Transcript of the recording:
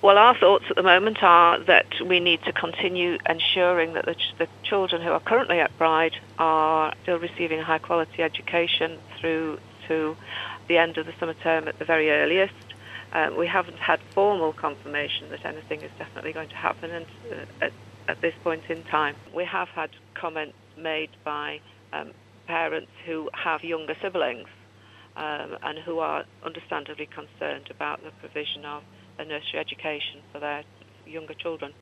Well, our thoughts at the moment are that we need to continue ensuring that the children who are currently at Bride are still receiving a high-quality education through to the end of the summer term at the very earliest. We haven't had formal confirmation that anything is definitely going to happen at this point in time. We have had comments made by parents who have younger siblings and who are understandably concerned about the provision of a nursery education for their younger children.